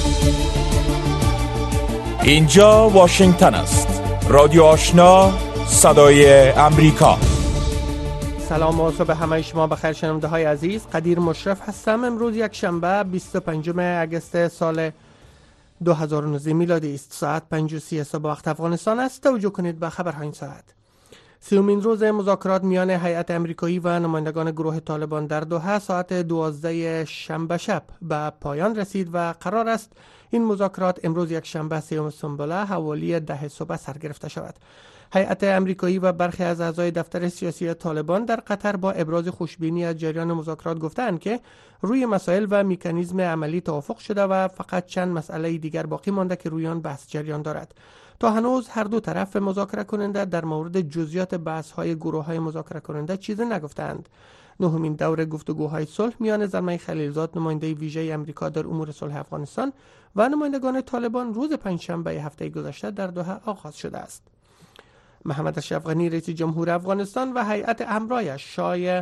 اینجا واشنگتن است. رادیو آشنا، صدای امریکا. سلام و صبح همه شما بخیر شنونده های عزیز. قدیر مشرف هستم. امروز یک شنبه 25 اگست سال 2019 میلادی است. ساعت 5:30 صبح وقت افغانستان است. توجه کنید به خبرهای این ساعت. 30مین روز مذاکرات میان هیئت آمریکایی و نمایندگان گروه طالبان در دوحه ساعت 12 شنبه شب به پایان رسید و قرار است این مذاکرات امروز یک شنبه 3 سنبله حوالی 10 صبح سر گرفته شود. هیئت آمریکایی و برخی از اعضای دفتر سیاسی طالبان در قطر با ابراز خوشبینی از جریان مذاکرات گفتند که روی مسائل و مکانیزم عملی توافق شده و فقط چند مسئله دیگر باقی مانده که روی آن بحث جریان دارد. تا هنوز هر دو طرف مذاکره کننده در مورد جزئیات بحث‌های گروه‌های مذاکره کننده چیزی نگفتند. نهمین دور گفتگوهای صلح میان زلمه خلیلزاد نماینده ویژه آمریکا در امور صلح افغانستان و نمایندگان طالبان روز پنجشنبه هفته گذشته در دوحه آغاز شده است. محمد اشرف غنی رئیس جمهور افغانستان و هیئت همراهش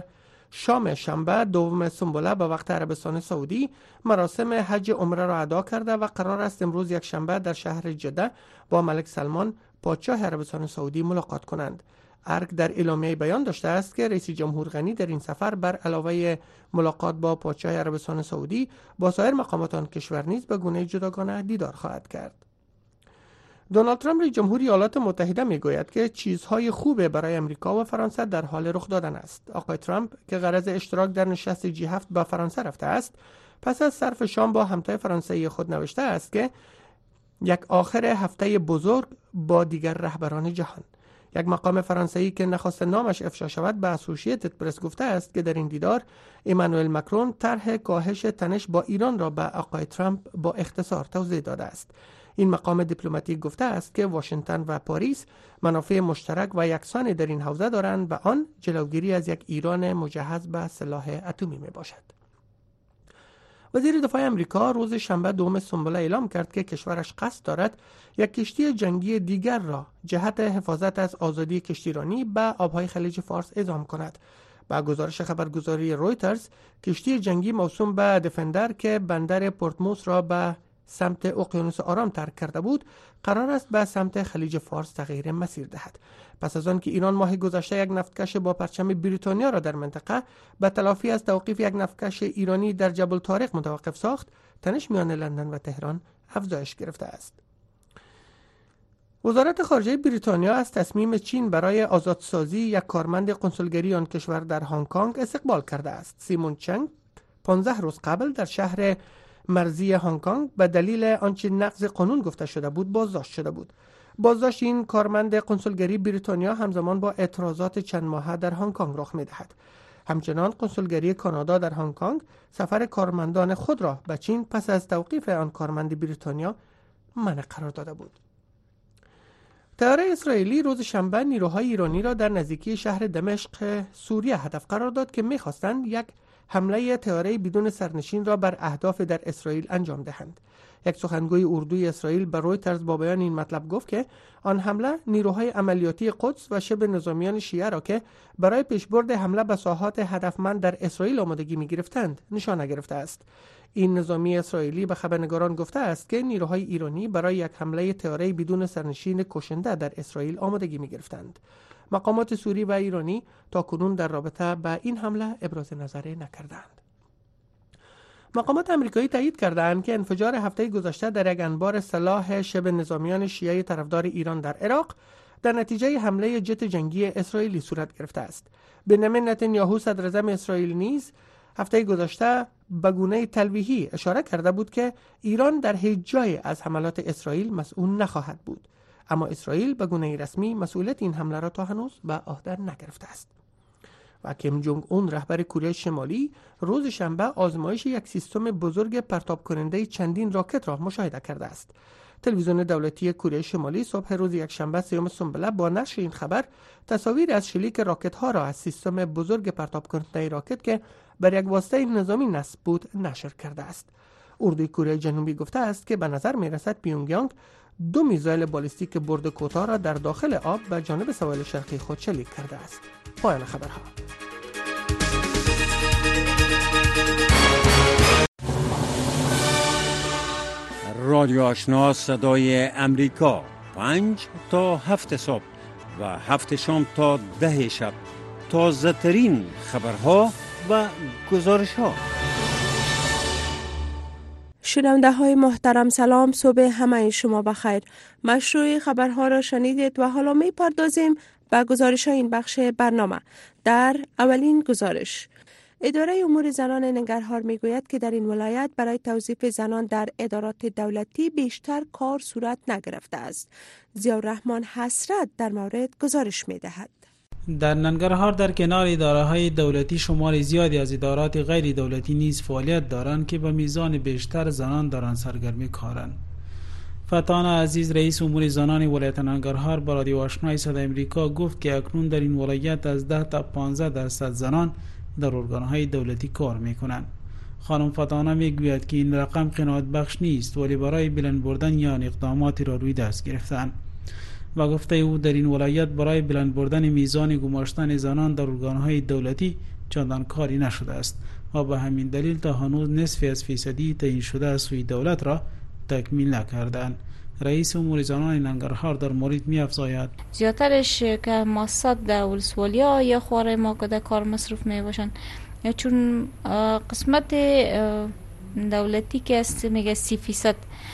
شام شنبه 2 سنبله به وقت عربستان سعودی مراسم حج عمره را ادا کرده و قرار است امروز یک شنبه در شهر جده با ملک سلمان پادشاه عربستان سعودی ملاقات کنند. ارگ در اعلامیه بیان داشته است که رئیس جمهور غنی در این سفر بر علاوه ملاقات با پادشاه عربستان سعودی با سایر مقامات آن کشور نیز به گونه جداگانه دیدار خواهد کرد. دونالد ترامپ رئیس جمهور ایالات متحده میگوید که چیزهای خوب برای امریکا و فرانسه در حال رخ دادن است. آقای ترامپ که غرض اشتراک در نشست G7 به فرانسه رفته است، پس از صرف شام با همتای فرانسوی خود نوشته است که یک آخر هفته بزرگ با دیگر رهبران جهان. یک مقام فرانسوی که نخواست نامش افشا شود به اسوسییتد پرس گفته است که در این دیدار ایمانوئل مکرون طرح کاهش تنش با ایران را به آقای ترامپ با اختصار توضیح داده است. این مقام دیپلماتیک گفته است که واشنگتن و پاریس منافع مشترک و یکسانی در این حوزه دارند و آن جلوگیری از یک ایران مجهز به سلاح اتمی می باشد. وزیر دفاع آمریکا روز شنبه 2 سنبله اعلام کرد که کشورش قصد دارد یک کشتی جنگی دیگر را جهت حفاظت از آزادی کشتیرانی به آبهای خلیج فارس اعزام کند. با گزارش خبرگزاری رویترز، کشتی جنگی موسوم به دفندر که بندر پورتموس را به سمت اقیانوس آرام ترک کرده بود، قرار است به سمت خلیج فارس تغییر مسیر دهد. پس از آن که ایران ماه گذشته یک نفتکش با پرچم بریتانیا را در منطقه به تلافی از توقیف یک نفتکش ایرانی در جبل طارق متوقف ساخت، تنش میان لندن و تهران افزایش گرفته است. وزارت خارجه بریتانیا از تصمیم چین برای آزادسازی یک کارمند قنسولگری آن کشور در هنگ کنگ استقبال کرده است. سیمون چنگ 15 روز قبل در شهر مرزی هنگ کنگ به دلیل آنچه نقض قانون گفته شده بود بازداشت شده بود. بازداشت این کارمند قنسولگری بریتانیا همزمان با اعتراضات چند ماهه در هنگ کنگ رخ می‌دهد. همچنان قنسولگری کانادا در هنگ کنگ سفر کارمندان خود را به چین پس از توقیف آن کارمند بریتانیا منع قرار داده بود. طیاره اسرائیلی روز شنبه نیروهای ایرانی را در نزدیکی شهر دمشق سوریه هدف قرار داد که می‌خواستند یک حمله طیاره بدون سرنشین را بر اهداف در اسرائیل انجام دهند. یک سخنگوی اردوی اسرائیل به رویترز با بیان این مطلب گفت که آن حمله نیروهای عملیاتی قدس و شبه نظامیان شیعه را که برای پیشبرد حمله به ساحات هدفمند در اسرائیل آمادگی می‌گرفتند نشانه گرفته است. این نظامی اسرائیلی به خبرنگاران گفته است که نیروهای ایرانی برای یک حمله طیاره بدون سرنشین کشنده در اسرائیل آمادگی می‌گرفتند. مقامات سوری و ایرانی تاکنون در رابطه با این حمله ابراز نظر نکردند. مقامات آمریکایی تایید کردند که انفجار هفته گذشته در یک انبار سلاح شبه نظامیان شیعه طرفدار ایران در عراق در نتیجه حمله جت جنگی اسرائیلی صورت گرفته است. بنیامین نتانیاهو صدراعظم اسرائیل نیز هفته گذشته به گونه تلویحی اشاره کرده بود که ایران در هیچ جای از حملات اسرائیل مسئول نخواهد بود، اما اسرائیل به گونه رسمی مسئولیت این حمله را تا هنوز به عهده نگرفته است. و کیم جونگ اون رهبر کره شمالی روز شنبه آزمایش یک سیستم بزرگ پرتاب کننده چندین راکت را مشاهده کرده است. تلویزیون دولتی کره شمالی صبح روز یک شنبه 3 سنبله با نشر این خبر تصاویر از شلیک راکت ها را از سیستم بزرگ پرتاب کننده راکت که بر یک واسطه نظامی نصب بود نشر کرده است. اردوی کره جنوبی گفته است که به نظر می رسد پیونگیانگ 2 میزایل بالستیک برد کوتاه را در داخل آب به جانب سواحل شرقی خود شلیک کرده است. پایان خبرها. رادیو آشنا صدای امریکا 5 تا 7 صبح و 7 شام تا 10 شب تازه ترین خبرها و گزارش ها. شنونده های محترم سلام، صبح همه شما بخیر. مشروع خبرها را شنیدید و حالا می پردازیم به گزارش های این بخش برنامه. در اولین گزارش، اداره امور زنان ننگرهار می گوید که در این ولایت برای توظیف زنان در ادارات دولتی بیشتر کار صورت نگرفته است. ضیاءالرحمن حسرت در مورد گزارش می دهد. در ننگرهار در کنار اداره‌های دولتی شمار زیادی از ادارات غیر دولتی نیز فعالیت دارند که به میزان بیشتر زنان در آن سرگرمی کارند. فتانه عزیز رئیس امور زنان ولایت ننگرهار با رادیو آشنای صدای امریکا گفت که اکنون در این ولایت از 10 تا 15% زنان در ارگان‌های دولتی کار می‌کنند. خانم فتانه میگوید که این رقم قناعت بخش نیست ولی برای بلند بردن یا اقداماتی را روی دست گرفتند. و گفته او در این ولایت برای بلند بردن میزان گماشتن زنان در ارگان‌های دولتی چندان کاری نشده است و به همین دلیل تا هنوز نصف از فیصدی تعیین شده از سوی دولت را تکمیل نکردند. رئیس امور زنان ننگرهار در مورد می‌افزاید زیادترش که ماسات در ولسوالیا یا خواره ما که کار مصروف می باشن، چون قسمت دولتی که است میگه 30%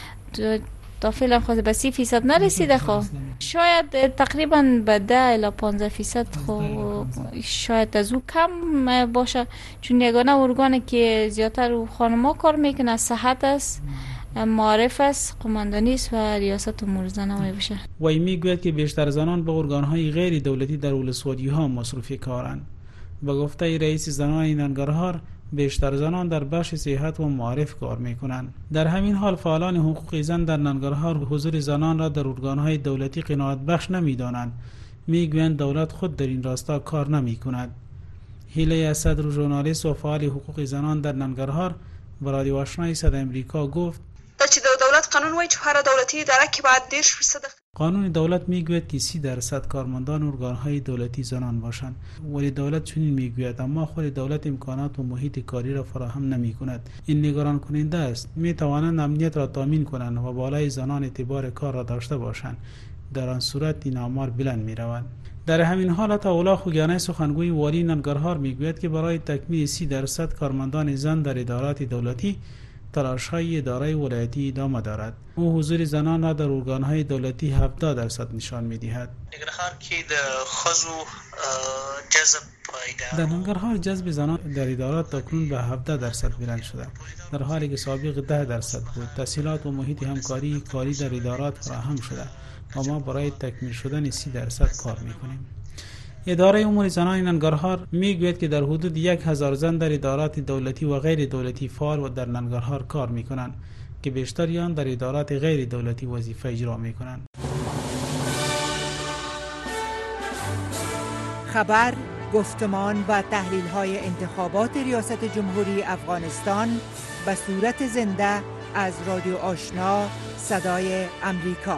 تا فعلا خود به 30% نرسیده. خب شاید تقریبا به 10 الی 15% خب شاید از او کم باشه، چون یگانه ارگانی که زیادتر خانم‌ها کار میکنه صحت است، معارف است، قماندانی است و ریاست امور زنان میشه. وی میگوید که بیشتر زنان به ارگان‌های غیر دولتی در ولسوالی‌ها مصروف کارند. با گفته رئیس زنان ننگرهار بیشتر زنان در بخش صحت و معارف کار میکنند. در همین حال فعالان حقوق زن در ننگرهار حضور زنان را در ارگان‌های دولتی قناعت بخش نمی‌دانند. میگویند دولت خود در این راستا کار نمی‌کند. هیله اسد، ژورنالیست و فعال حقوق زنان در ننگرهار با رادیو آشنای صدای امریکا گفت چې دولت قانون وایي چې هر دولتي اداره کې باید 10% قانون دولت میگوید که 30% کارمندان ارگان‌های دولتی زنان باشند، ولی دولت چنین میگوید اما خود دولت امکانات و محیط کاری را فراهم نمی‌کند. این نگران کننده است. می‌توانند امنیت را تامین کنند و بالای زنان اعتبار کار را داشته باشند. در آن صورت این آمار بلند می‌روند. در همین حالت اولا خوگیانه سخنگوی والی ننگرهار میگوید که برای تکمیل 30% کارمندان زن در ادارات دولتی تلاش‌های اداره ولایتی ادامه دارد. او حضور زنان را در ارگان‌های دولتی 70% نشان می‌دهد. ننگرهار کې د ښځو جذب در ننگرهار جذب زنان در ادارات اکنون به 17% بلند شده، در حالی که سابق 10% بود. تسهیلات و محیط همکاری کاری در ادارات فراهم شده و ما برای تکمیل شدن 30% کار می‌کنیم. اداره امور زنان ننگرهار میگوید که در حدود 1000 زن در ادارات دولتی و غیر دولتی فعال و در ننگرهار کار میکنند که بیشتر آن در ادارات غیر دولتی وظیفه اجرا میکنند. خبر، گفتمان و تحلیل های انتخابات ریاست جمهوری افغانستان به صورت زنده از رادیو آشنا صدای امریکا.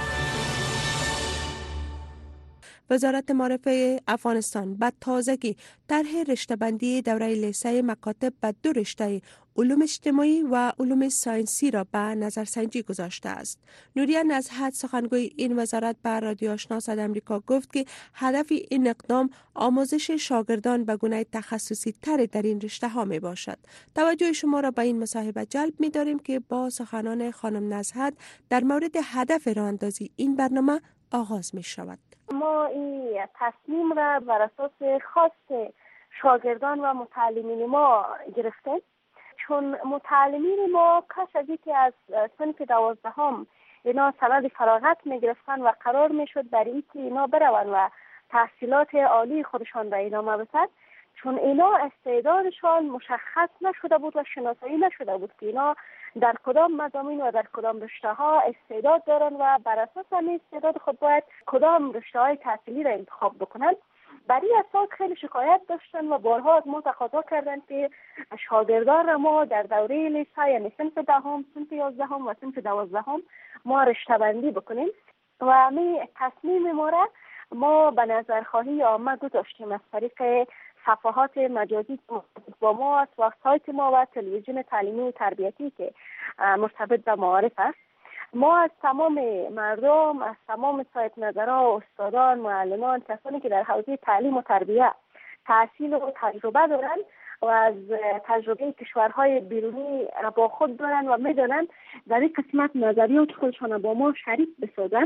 وزارت معارفه افغانستان به تازگی طرح رشته‌بندی دوره لیسه مکاتب به 2 رشته علوم اجتماعی و علوم ساینسی را به نظرسنجی گذاشته است. نوریه نزهت سخنگوی این وزارت به رادیو آشنا صدای امریکا گفت که هدف این اقدام آموزش شاگردان به گونه تخصصی تر در این رشته ها می باشد. توجه شما را به این مصاحبه جلب می داریم که با سخنان خانم نزهت در مورد هدف راه اندازی این برنامه آغاز می شود. ما این تصمیم را بر اساس خواست شاگردان و متعلمین ما گرفتیم، چون متعلمین ما کاش از اینکه از صنف 12 اینا سند فراغت می گرفتن و قرار می شد برای اینکه اینا بروند و تحصیلات عالی خودشان را ادامه بدن، چون اینا استعدادشان مشخص نشده بود و شناسایی نشده بود که اینا در کدام مضامین و در کدام رشته ها استعداد دارن و بر اساس همین استعداد خود باید کدام رشته های تحصیلی را انتخاب بکنن. برای اساس خیلی شکایت داشتن و بارها از ما تقاضا کردن که شاگردان را ما در دوره لیسه یعنی صنف 10، صنف 11 و صنف 12 ما رشته بندی بکنیم و همین تصمیم ما را ما به نظرخواهی عامه گذاشتیم از طریق صفحات مجازی با ما و سایت ما و تلویزیون تعلیمی و تربیتی که مرتبط به معارف است. ما از تمام مردم، از تمام صاحب نظرها، استادان، معلمان، کسانی که در حوزه تعلیم و تربیت تحصیل و تجربه دارن و از تجربه کشورهای بیرونی با خود دارن و میدونن در این قسمت نظریات خودشان با ما شریک بسازن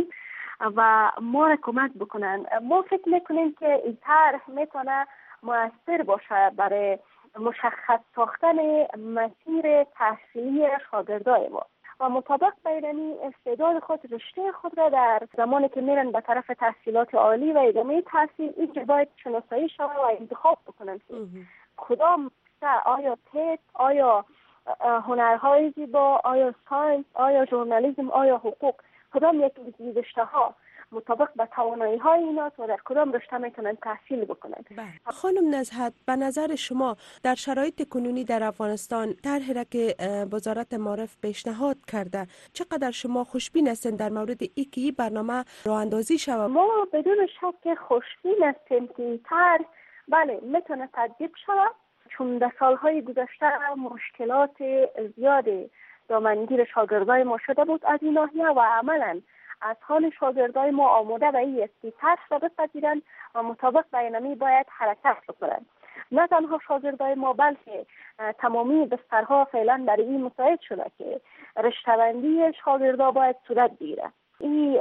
و ما را کمک بکنن. ما فکر میکنیم که این طرح میتونه مؤثر باشه برای مشخص ساختن مسیر تحصیلی شاگردای ما و مطابق بیرنی استعداد خود، رشته خود را در زمانی که میرن به طرف تحصیلات عالی و ادامه تحصیل اینجا باید شناسایی شود و انتخاب بکنن کدام آیا تک، آیا هنرهای زیبا، آیا ساینس، آیا ژورنالیسم، آیا حقوق، کدام یک از رشته ها مطابق به توانایی های ایناست و در کدام رشته میتونن تحصیل بکنن. خانم نزهت، به نظر شما در شرایط کنونی در افغانستان طرحی را که وزارت معارف پیشنهاد کرده چقدر شما خوشبین هستین در مورد اینکه این برنامه راه اندازی شود؟ ما بدون شک خوشبین هستیم که طرح بله میتونه تطبیق شود، چون در سالهای گذشته مشکلات زیاد دامنگیر شاگردای ما شده بود از این ناحیه و عملا از حال شاگردای ما آماده به این است که طرح را بپذیرند و مطابق بیانیه باید حرکت بکنند. نه تنها شاگردای ما بلکه تمامی بسترها فعلا در این مساعد شده که رشته‌بندی شاگردا باید صورت بگیره. این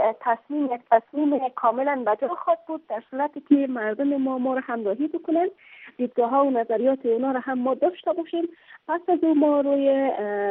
تصمیم کاملا بجا خواهد بود در صورتی که مردم ما را همراهی بکنن، دیدگاه ها و نظریات اونا را هم ما داشته باشیم. پس از اون ما روی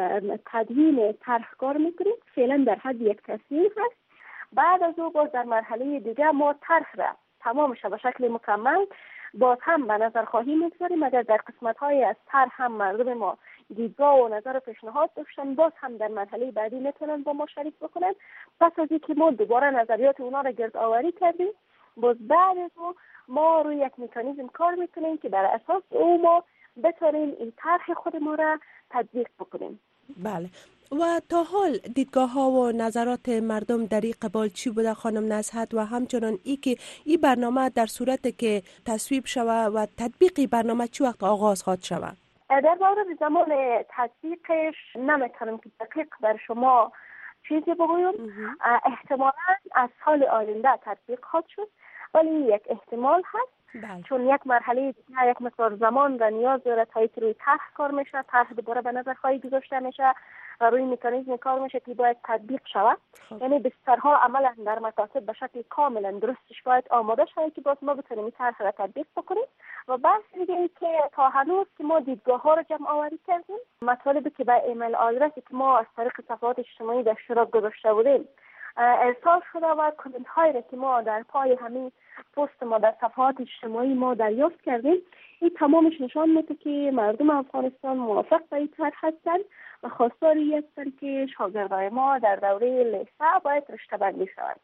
تدوین طرح کار میکنیم، فعلا در حد یک تصمیم هست. بعد از او باز در مرحله دیگه ما طرح را تمامش به شکل مکمل باز هم به نظر خواهیم بگذاریم. اگر در قسمت های از طرح هم مردم ما دیدگاه و نظر و پیشنهاد داشتن باز هم در مرحله بعدی میتونن با ما شریک بکنن. پس از اینکه ما دوباره نظریات اونا را گرد آوری کردیم باز بعد از او ما روی یک مکانیزم کار میکنیم که بر اساس او ما بتونیم این طرح خود ما را تطبیق بکنیم. بله. و تا حال دیدگاه ها و نظرات مردم در این قبال چی بوده خانم نزهت و همچنان ای که این برنامه در صورت که تصویب شود و تطبیق برنامه چی وقت آغاز خواهد شود؟ در مورد زمان تطبیقش نمیتونم که دقیق بر شما چیزی بگویم. احتمالاً از سال آینده تطبیق خواهد شد، ولی یک احتمال هست. چون یک مرحله دیگه یک مقدار زمان و نیاز داره تا اینکه روی طرح کار میشه، طرح دوباره به نظر خواهی گذاشته میشه و روی مکانیزم کار میشه که باید تطبیق شود. یعنی بسترها عملا در مکاتب به شکل کاملا درستش باید آماده شود که باز ما بتونیم این طرح را تطبیق بکنیم. و بحث دیگه این که تا هنوز که ما دیدگاه ها رو جمع آوری کردیم، مطالبی که به ایمیل آدرسی که ما از طریق صفحات اجتماعی در اشتراک گذاشته بودیم ارسال شده و کامنت هایی را که ما در پای همین پست ما در صفحات اجتماعی ما دریافت کردیم، این تمامش نشان میده که مردم افغانستان موافق به این طرح هستند و خواستار این هستند که شاگردای ما در دوره لیسه باید رشته بندی شوند.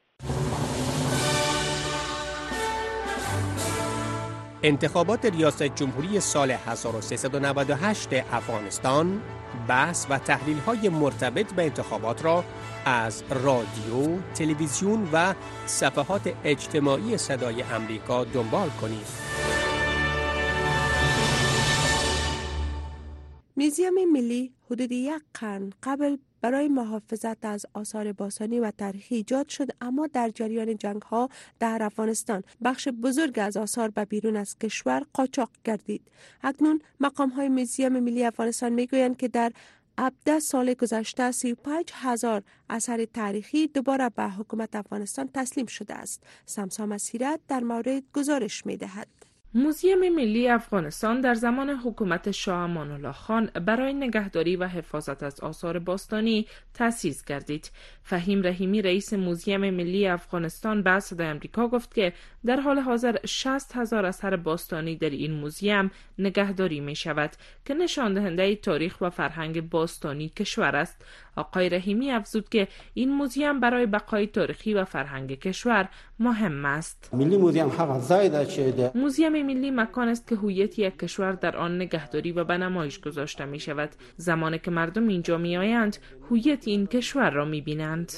انتخابات ریاست جمهوری سال 1398 افغانستان بحث و تحلیل‌های مرتبط به انتخابات را از رادیو، تلویزیون و صفحات اجتماعی صدای امریکا دنبال کنید. موزیم ملی حدود یک قرن قبل برای محافظت از آثار باستانی و تاریخی ایجاد شد، اما در جریان جنگ‌ها در افغانستان بخش بزرگ از آثار به بیرون از کشور قاچاق گردید. اکنون مقام‌های موزیم ملی افغانستان می‌گویند که در 17 سال گذشته 35,000 اثر تاریخی دوباره به حکومت افغانستان تسلیم شده است. سمسا مسیرت در مورد گزارش می‌دهد. موزیم ملی افغانستان در زمان حکومت شاه امان الله خان برای نگهداری و حفاظت از آثار باستانی تأسیس گردید. فهیم رحیمی رئیس موزیم ملی افغانستان به صدای آمریکا گفت که در حال حاضر 60,000 اثر باستانی در این موزیم نگهداری می شود که نشان دهنده تاریخ و فرهنگ باستانی کشور است. آقای رحیمی افزود که این موزیم برای بقای تاریخی و فرهنگ کشور مهم است. ملی موزیم هغه ځای ده چې موزیم ملی مکان است که هویت یک کشور در آن نگهداری و به نمایش گذاشته می شود. زمانی که مردم اینجا می آیند هویت این کشور را می بینند.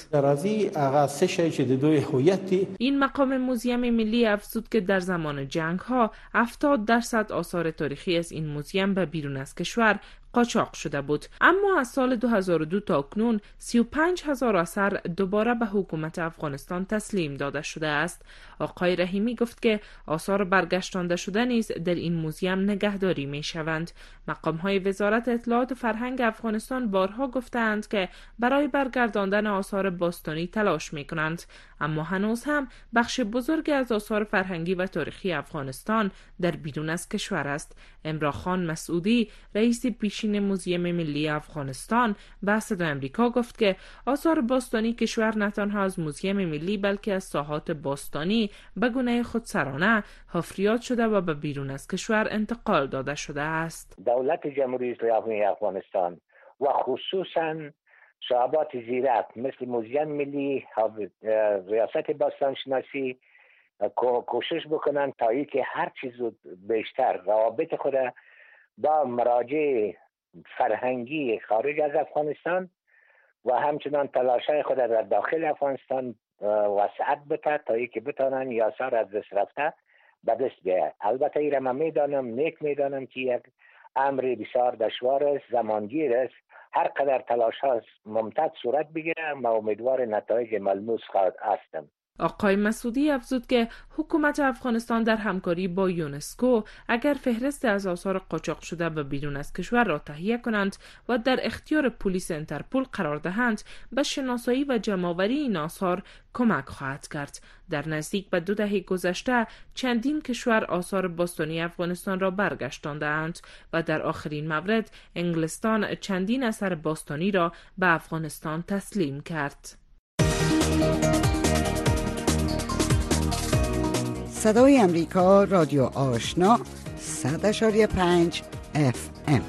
این مقام موزیم ملی افزود که در زمان جنگ ها 70% آثار تاریخی از این موزیم به بیرون از کشور قاچاق شده بود. اما از سال 2002 تا اکنون 35,000 اثر دوباره به حکومت افغانستان تسلیم داده شده است. آقای رحیمی گفت که آثار برگشتانده شده نیز در این موزیم نگهداری می شوند. مقام‌های وزارت اطلاعات و فرهنگ افغانستان بارها گفتند که برای برگرداندن آثار باستانی تلاش می کنند، اما هنوز هم بخش بزرگی از آثار فرهنگی و تاریخی افغانستان در بیرون از کشور است. امرا خان مسعودی، رئیس پیشین موزیم ملی افغانستان، به صدای آمریکا گفت که آثار باستانی کشور نه تنها از موزیم ملی بلکه از ساحات باستانی به گونه خودسرانه حفریات شده و به بیرون از کشور انتقال داده شده است. دولت جمهوری اسلامی افغانستان و خصوصاً شعبات زیرک مثل موزیم ملی، ریاست باستانشناسی کوشش بکنن تا اینکه هر چیز بیشتر روابط خود با مراجع فرهنگی خارج از افغانستان و همچنان تلاشای خود در داخل افغانستان وسعت بده تا اینکه بتونن آثار از دست رفته به دست بیاید. البته این را من نیک میدانم که یک امر بسیار دشوار است، زمانگیر است. هر قدر تلاش ها ممتد صورت بگیره ما امیدوار نتایج ملموس خواهد هستم. آقای مسعودی افزود که حکومت افغانستان در همکاری با یونسکو اگر فهرست از آثار قاچاق شده به بیرون از کشور را تهیه کنند و در اختیار پلیس انترپول قرار دهند، به شناسایی و جمع‌آوری این آثار کمک خواهد کرد. در نزدیک به 2 دهه گذشته چندین کشور آثار باستانی افغانستان را برگشتاندند و در آخرین مورد انگلستان چندین اثر باستانی را به افغانستان تسلیم کرد. صدای امریکا، رادیو آشنا، 100.5 FM.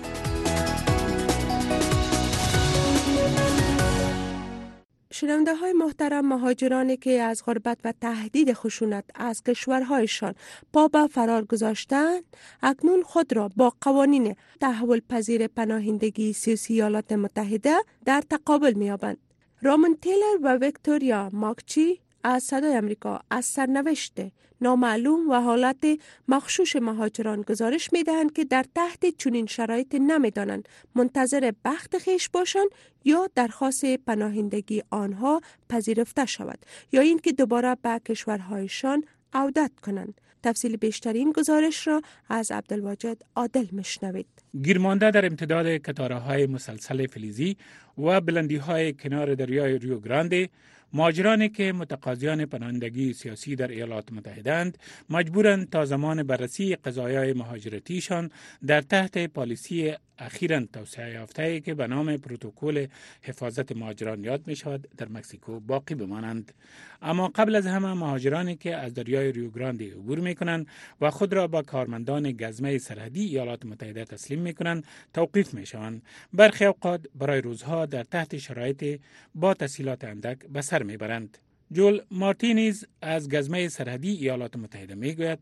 شنونده های محترم، مهاجرانی که از غربت و تهدید خشونت از کشورهایشان پا به فرار گذاشتند، اکنون خود را با قوانین تحول پذیر پناهندگی سیاسی ایالات متحده در تقابل می‌یابند. رامون تیلر و ویکتوریا ماکچی از صدای امریکا از سرنوشت نامعلوم و حالت مغشوش مهاجران گزارش می‌دهند که در تحت چنین شرایط نمی‌دانند منتظر بخت خیش باشند یا درخواست پناهندگی آنها پذیرفته شود یا اینکه دوباره به کشورهایشان عودت کنند. تفصیل بیشترین گزارش را از عبدالواجد عادل میشنوید. گیرمانده در امتداد کتاره‌های مسلسل فلزی و بلندی‌های کنار دریای ریو گرانده، مهاجرانی که متقاضیان پناهندگی سیاسی در ایالات متحده‌اند مجبورند تا زمان بررسی قضایای مهاجرتیشان در تحت پالیسی اخیراً توسعه یافته‌ای که به نام پروتکل حفاظت مهاجران یاد می شود در مکزیکو باقی بمانند. اما قبل از همه مهاجرانی که از دریای ریو گرانده عبور می کنند و خود را با کارمندان گزمه سرحدی ایالات متحده تسلیم می کنند توقیف می شوند. برخی اوقات برای روزها در تحت شرایط با تسهیلات اندک به سر می برند. جول مارتینز از گزمه سرحدی ایالات متحده می گوید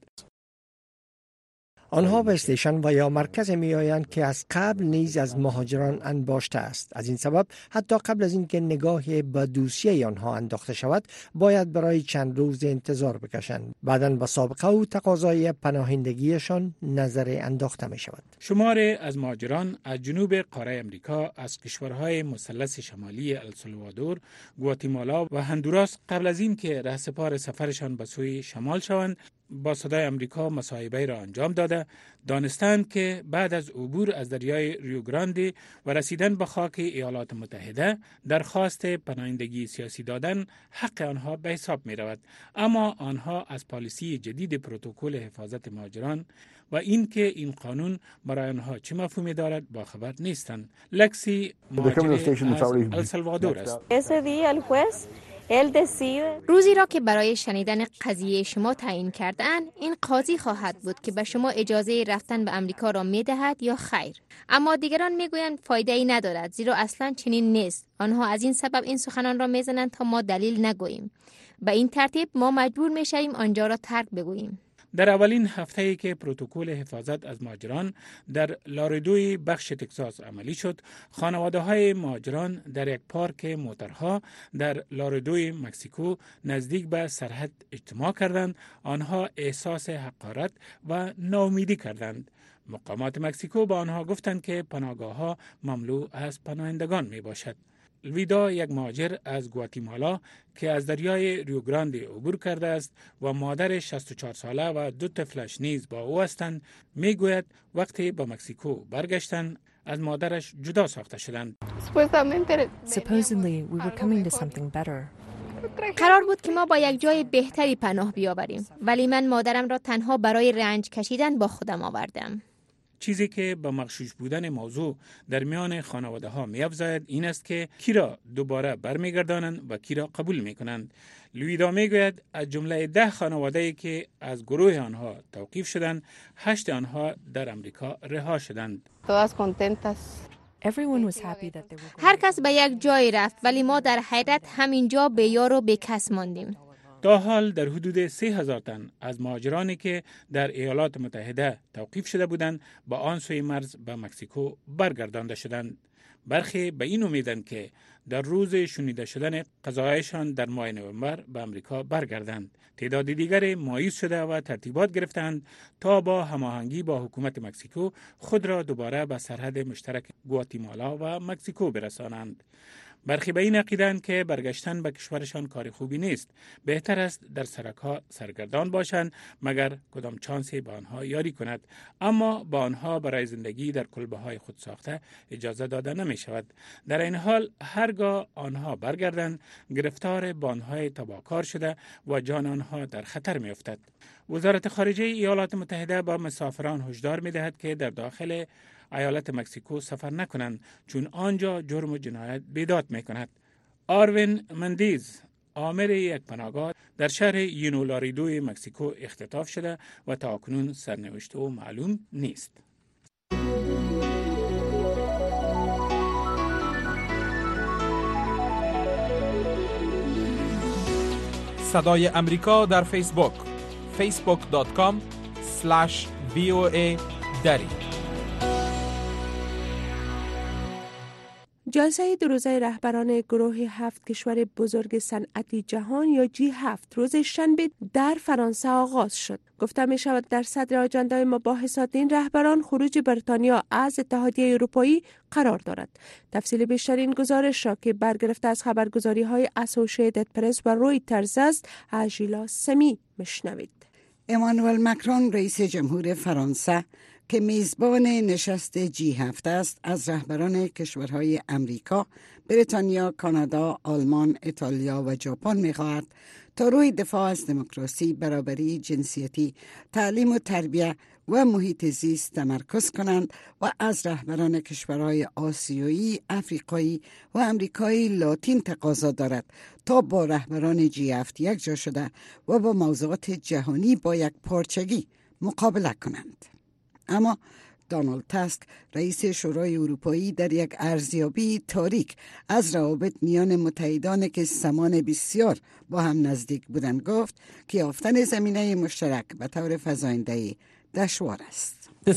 آنها به استیشن و یا مرکز می آیند که از قبل نیز از مهاجران انباشته است. از این سبب حتی قبل از اینکه نگاهی به دوسیه آنها انداخته شود باید برای چند روز انتظار بکشند. بعداً با سابقه و تقاضای پناهندگیشان نظر انداخته می شود. شماری از مهاجران از جنوب قاره امریکا از کشورهای مثلث شمالی السالوادور، گواتیمالا و هندوراس قبل از اینکه رهسپار سفرشان به سوی شمال شوند با صدای امریکا مصاحبه را انجام داده دانستند که بعد از عبور از دریای ریو گرانده و رسیدن به خاک ایالات متحده درخواست پناهندگی سیاسی دادن حق آنها به حساب می رود. اما آنها از پالیسی جدید پروتکل حفاظت مهاجران و اینکه این قانون برای آنها چه مفهومی دارد با خبر نیستند. لکسی مهاجری از السالوادور است. روزی را که برای شنیدن قضیه شما تعیین کردن، این قاضی خواهد بود که به شما اجازه رفتن به امریکا را می دهد یا خیر. اما دیگران می گویند فایده ای ندارد، زیرا اصلا چنین نیست. آنها از این سبب این سخنان را می زنند تا ما دلیل نگوییم. به این ترتیب ما مجبور می شویم آنجا را ترک بگوییم. در اولین هفته‌ای که پروتکل حفاظت از مهاجران در لاردوی بخش تگزاس عملی شد، خانواده‌های مهاجران در یک پارک موترها در لاردوی مکزیکو نزدیک به سرحد اجتماع کردند. آنها احساس حقارت و ناامیدی کردند. مقامات مکزیکو با آنها گفتند که پناهگاه‌ها مملو از پناهندگان می باشد. الویدا یک مهاجر از گواتیمالا که از دریای ریوگراندی عبور کرده است و مادر 64 ساله و 2 طفلش نیز با او هستند میگوید وقتی به مکزیکو برگشتند از مادرش جدا ساخته شدند. Supposedly we were coming to something better. قرار بود که ما با یک جای بهتری پناه بیاوریم، ولی من مادرم را تنها برای رنج کشیدن با خودم آوردم. چیزی که به مغشوش بودن موضوع در میان خانواده ها می افزاید این است که کی را دوباره برمیگردانند و کی را قبول می کنند. لویدا می گوید از جمله 10 خانواده‌ای که از گروه آنها توقیف شدند، 8 آنها در امریکا رها شدند. هر کس به یک جای رفت، ولی ما در حیرت همینجا به یار و به کس ماندیم. تا حال در حدود 3000 تن از مهاجرانی که در ایالات متحده توقیف شده بودند با آن سوی مرز به مکزیکو برگردانده شدند. برخی به این امیدند که در روز شنیده شدن قضایشان در ماه نوامبر به امریکا برگردند. تعداد دیگر مایوس شده و ترتیبات گرفتند تا با هماهنگی با حکومت مکزیکو خود را دوباره به سرحد مشترک گواتیمالا و مکزیکو برسانند. برخی به این عقیده‌اند که برگشتن به کشورشان کار خوبی نیست. بهتر است در سرک‌ها سرگردان باشند مگر کدام چانسی به آنها یاری کند. اما با آنها برای زندگی در کلبه‌های خود ساخته اجازه داده نمی شود. در این حال هرگاه آنها برگردند گرفتار بان‌های تباهکار شده و جان آنها در خطر می افتد. وزارت خارجه ایالات متحده با مسافران هشدار می دهد که در داخل ایالت مکزیکو سفر نکنند چون آنجا جرم و جنایت بیداد می کند. آروین مندیز آمر یک پناهگاه در شهر یونولاریدو مکزیکو اختطاف شده و تاکنون سرنوشت او معلوم نیست. صدای امریکا در فیسبوک facebook.com/VOA دری. جلسه 2 روزه رهبران گروه 7 کشور بزرگ صنعتی جهان یا G7 روز شنبه در فرانسه آغاز شد. گفته می شود در صدر آجندای مباحثات این رهبران خروج بریتانیا از اتحادیه اروپایی قرار دارد. تفصیل بیشتر این گزارش را که برگرفته از خبرگزاری های اسوسییتد پرس و رویترز است از ژیلا سمی میشنوید. امانوئل مکرون رئیس جمهور فرانسه که میزبان نشست G7 است از رهبران کشورهای امریکا، بریتانیا، کانادا، آلمان، ایتالیا و ژاپن می‌خواهد تا روی دفاع از دموکراسی، برابری جنسیتی، تعلیم و تربیت و محیط زیست تمرکز کنند و از رهبران کشورهای آسیایی، افریقایی و امریکای لاتین تقاضا دارد تا با رهبران G7 یک جا شده و با موضوعات جهانی با یک پارچگی مقابله کنند. اما دونالد تاسک رئیس شورای اروپایی در یک ارزیابی تاریک از روابط میان متحدان که زمان بسیار با هم نزدیک بودند گفت که یافتن زمینه مشترک به طور فزاینده‌ای دشوار است.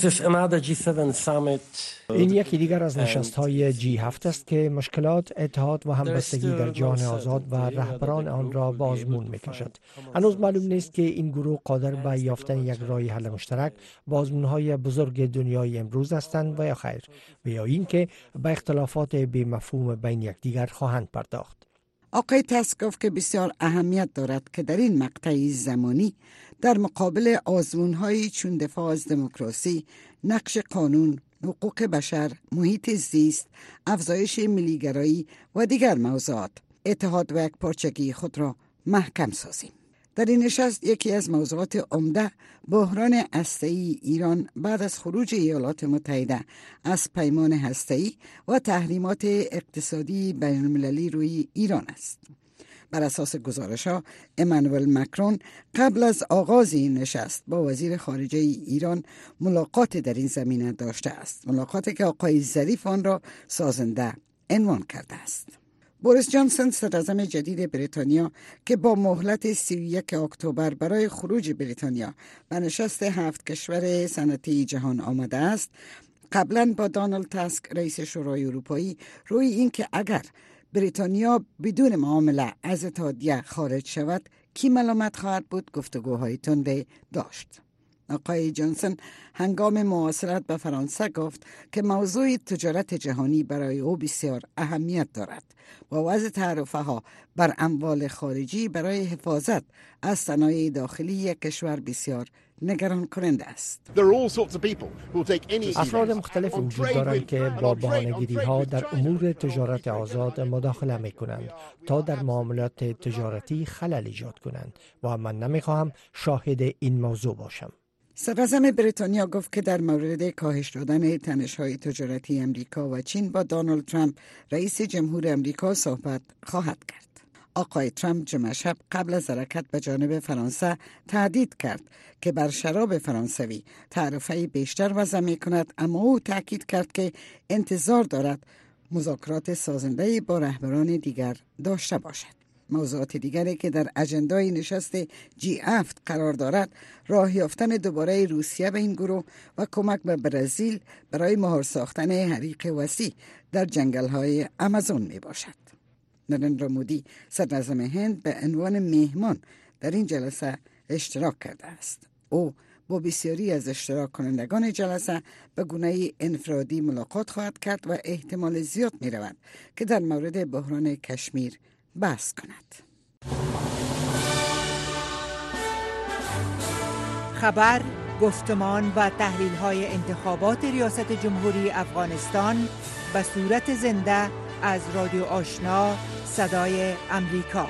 این یکی دیگر از نشست‌های G7 است که مشکلات، اتحاد و همبستگی در جهان آزاد و رهبران آن را به آزمون می‌کشد. هنوز معلوم نیست که این گروه قادر به یافتن یک راه حل مشترک با آزمون‌های بزرگ دنیای امروز هستند و یا خیر، و یا اینکه به اختلافات بی مفهوم بین یکدیگر خواهند پرداخت. آقای تاسک گفت که بسیار اهمیت دارد که در این مقطع زمانی در مقابل آزمون‌هایی چون دفاع از دموکراسی، نقش قانون، حقوق بشر، محیط زیست، افزایش ملیگرایی و دیگر موضوعات اتحاد و یکپارچگی خود را محکم سازیم. در این نشست یکی از موضوعات عمده بحران هسته‌ای ایران بعد از خروج ایالات متحده از پیمان هسته‌ای و تحریمات اقتصادی بین‌المللی روی ایران است. بر اساس گزارش‌ها امانوئل مکرون قبل از آغاز این نشست با وزیر خارجه ایران ملاقات در این زمینه داشته است. ملاقاتی که آقای ظریف آن را سازنده عنوان کرده است. بوریس جانسون صدراعظم جدید بریتانیا که با مهلت 31 اکتبر برای خروج بریتانیا به نشست 7 کشور صنعتی جهان آمده است، قبلا با دونالد تاسک رئیس شورای اروپایی روی این که اگر بریتانیا بدون معامله از اتحادیه خارج شود کی ملامت خواهد بود گفتگوهای تنده داشت. آقای جانسون هنگام مواصلت به فرانسه گفت که موضوع تجارت جهانی برای او بسیار اهمیت دارد و وضع تعرفه‌ها بر اموال خارجی برای حفاظت از صنایع داخلی یک کشور بسیار نگران کننده است. افراد مختلف وجود دارند که با بهانه‌گیری ها در امور تجارت آزاد مداخله می کنند تا در معاملات تجارتی خلل ایجاد کنند و من نمیخواهم شاهد این موضوع باشم. صدراعظم بریتانیا گفت که در مورد کاهش دادن تنش‌های تجارتی امریکا و چین با دونالد ترامپ رئیس جمهور امریکا صحبت خواهد کرد. آقای ترامپ جمعه شب قبل از حرکت به جانب فرانسه تهدید کرد که بر شراب فرانسوی تعرفه بیشتر وضع می کند، اما او تاکید کرد که انتظار دارد مذاکرات سازنده با رهبران دیگر داشته باشد. موضوعات دیگری که در اجندای نشست G7 قرار دارد راه یافتن دوباره روسیه به این گروه و کمک به برزیل برای مهار ساختن حریق وسیع در جنگل‌های آمازون می باشد. نریندرا مودی صدراعظم هند به عنوان مهمان در این جلسه اشتراک کرده است. او با بسیاری از اشتراک کنندگان جلسه به گونه انفرادی ملاقات خواهد کرد و احتمال زیاد می رود که در مورد بحران کشمیر بحث کند. خبر، گفتمان و تحلیل‌های انتخابات ریاست جمهوری افغانستان به صورت زنده از رادیو آشنا صدای امریکا.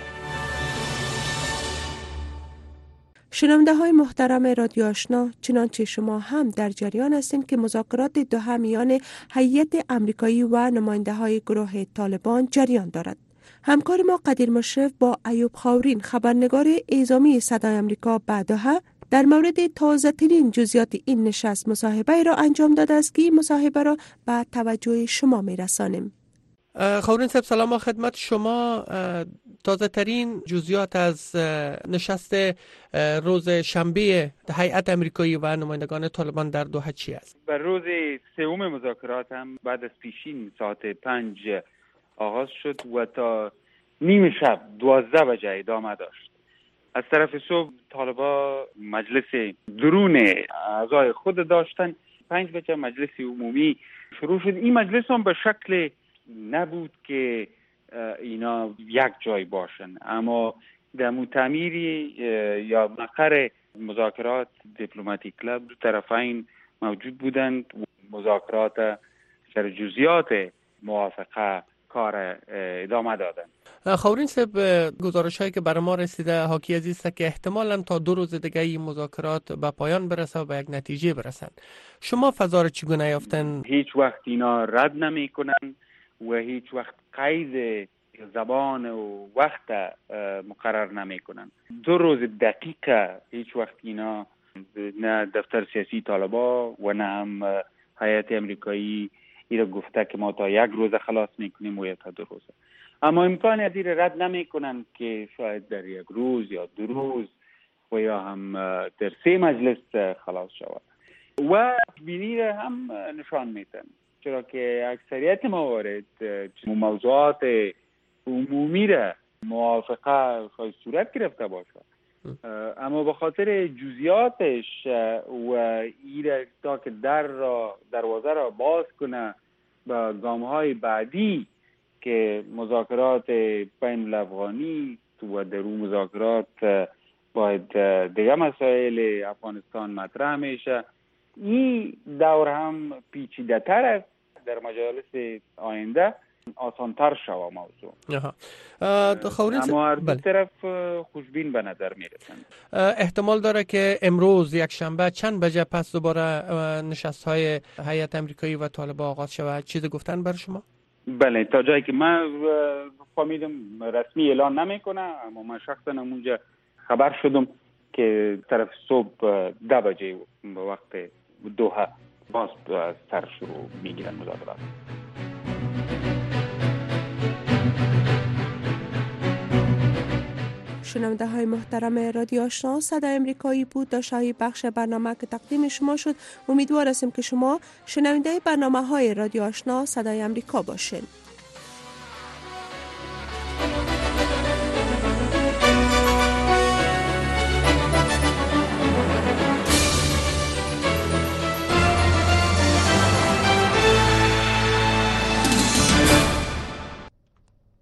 شنونده های محترم رادیو آشنا، چنانچه شما هم در جریان هستید که مذاکرات دوحه میان هیئت امریکایی و نماینده های گروه طالبان جریان دارد. همکار ما قدیر مشرف با ایوب خاورین، خبرنگار اعزامی صدای امریکا به دوحه، در مورد تازه ترین جزئیات این نشست مصاحبه را انجام داده است که این مصاحبه را به توجه شما میرسانیم. خاورین صاحب، سلام خدمت شما. تازه ترین جزئیات از نشست روز شنبه هیئت امریکایی و نمایندگان طالبان در دوحه چی است؟ بر روز سوم مذاکرات هم بعد از پیشین ساعت 5 آغاز شد و تا نیم شب 12 بجه ادامه داشت. از طرف صبح طالبا مجلس درون اعضای خود داشتن. 5 بجه مجلس عمومی شروع شد. این مجلس هم به شکل نبود که اینا یک جای باشن، اما در تعمیری یا مقر مذاکرات دیپلماتیک کلاب دو طرفین موجود بودند. مذاکرات سر جزئیات موافقه کار ادامه دادن. خاورین صاحب، گزارش هایی که برای ما رسیده حاکی از است که احتمالاً تا 2 روز دیگه این مذاکرات به پایان برسه و به یک نتیجه برسند. شما فضا را چگونه یافتن؟ هیچ وقت اینا رد نمی کنن و هیچ وقت قید زبان و وقت مقرر نمی کنن. 2 روز دقیقه هیچ وقت اینا نه دفتر سیاسی طالبا و نه هم هیئت امریکایی ایرا گفته که ما تا 1 روز خلاص میکنیم و یا تا 2 روز. اما امکان از این رد نمی کنن که شاید در 1 روز یا 2 روز و یا هم در 3 مجلس خلاص شود و بینی را هم نشان میتن، چرا که اکثریت موارد موضوعات عمومی را موافقه شاید صورت گرفته باشه، اما به خاطر جزئیاتش و ایره تا که دروازه را باز کنه با گام‌های بعدی که مذاکرات بین الافغانی و در اون مذاکرات باید دیگه مسائل افغانستان مطرح میشه. این دور هم پیچیده تر است، در مجالس آینده آسانتر شوه موضوع. اما هر دو طرف خوشبین به نظر میرسند. احتمال داره که امروز یک شنبه چند بجه پس دوباره نشست های هیئت امریکایی و طالبان آغاز شود؟ چیزی گفتن بر شما؟ بله، تا جایی که من فهمیدم رسمی اعلان نمیکنه، اما من شخصا اونجا خبر شدم که طرف صبح 10 بجه به وقت دوحه باز سر شروع میگیرن مذاکرات. شنونده های محترم رادیو آشنا صدای امریکایی بود داشته‌های بخش برنامه که تقدیم شما شد. امیدوار هستیم که شما شنونده برنامه های رادیو آشنا صدای امریکا باشین.